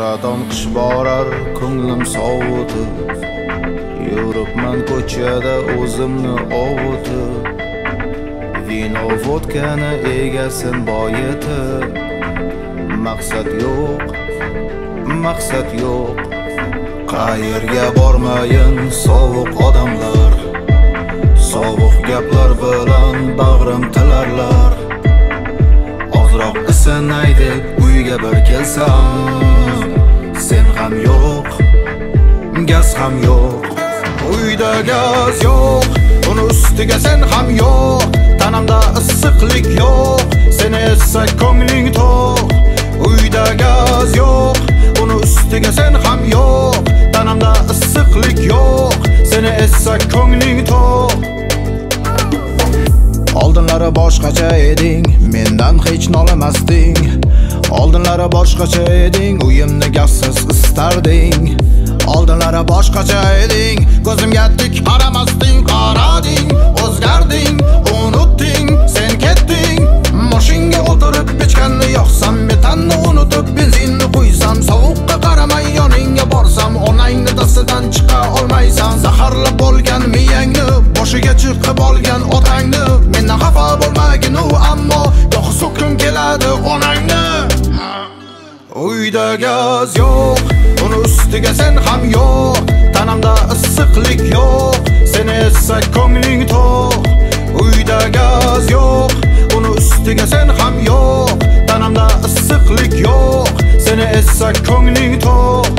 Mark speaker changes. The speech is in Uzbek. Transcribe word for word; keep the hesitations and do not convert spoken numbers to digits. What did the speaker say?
Speaker 1: Aradan qish borar ko'nglim sovutib, yuribman ko'chada o'zimni ovutib, vino vodkani egasin boyitib. Maqsad yo'q, maqsad yo'q, qayerga bormayin sovuq odamlar, sovuq gaplar bilan bag'rim tilarlar. Ozroq isinaydi uyga bir kelsam, sen ham yo'q, gaz ham yo'q. Uyda gaz yo'q, uni ustiga sen ham yo'q. Tanamda issiqlik yo'q, seni esa ko'ngling to'q. Uyda gaz yo'q, uni ustiga sen ham yo'q. Tanamda issiqlik yo'q, seni esa ko'ngling to'q. Oldinlari boshqacha eding, mendan hech nolimasding. Oldinlari boshqacha eding, uyimni gazsiz istarding. Oldinlari boshqacha eding, ko'zimga tik qaramasding. Qarading, o'zgarding, unutding, sen ketding. Mashinga o'tirib pechkanni yoqsam, metanni unutib benzinni qo'ysam, sovuqqa qaramay yoningga borsam, onangni dastidan chiqa olmaysan. Zaharlab bo'lgan miyangni, boshiga chiqib olgan otangni. Mendan xafa bo'lmagin u, ammo yo'q so'kim keladi onangni. Uyda gaz yo'q, uni ustiga sen ham yo'q. Tanamda issiqlik yo'q, seni esa ko'ngling to'q. Uyda gaz yo'q, uni ustiga sen ham yo'q. Tanamda issiqlik yo'q, seni esa ko'ngling to'q.